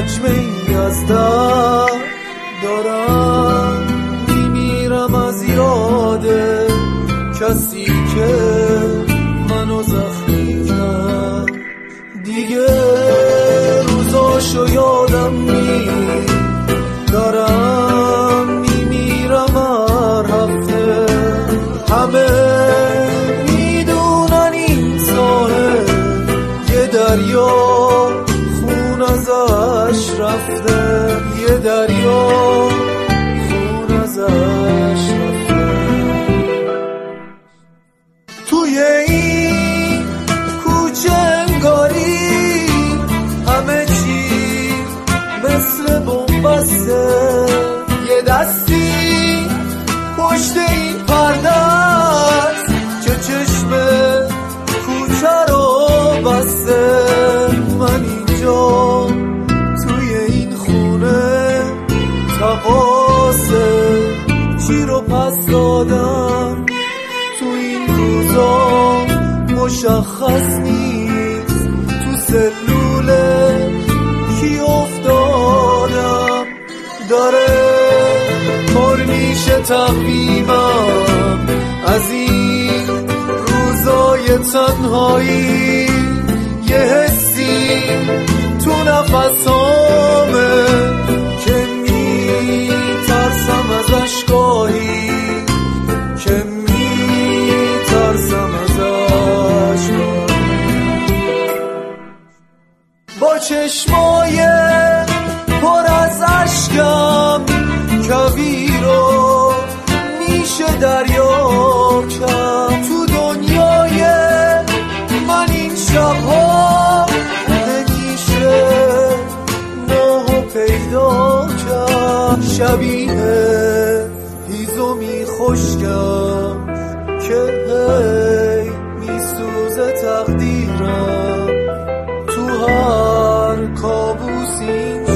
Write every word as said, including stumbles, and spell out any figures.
حجمه ای از درد دارم، میمیرم از یاد کسی که منو زخمی کرد. دیگه روزاشو یادم نی دارم، میمیرم هر هفته. همه میدونن این ساحل یه دریا خون ازش رفته، یه دریا خون ازش رفته. توی این کوچه انگاری همه چی مثل بنبسته، یه دستی پشت این پرده است که چشم کوچه رو بسته. من اینجا توی این خونه تقاصه چی رو پس دادم، تو این روزا مشخص نیست تو سلوله کی افتادم. داره پر میشه تقویمم از این روزای تنهایی، یه حسی تو نفسامه که میترسم ازش گاهی، که میترسم ازش گاهی. با چشمای پر از اشکم کویر رو میشه دریا کرد. تو دنیای من این شبها نمیشه ماهو پیدا کرد. شبیه هیزومی خشکم که هی میسوزه تقدیرم، تو هر کابوسی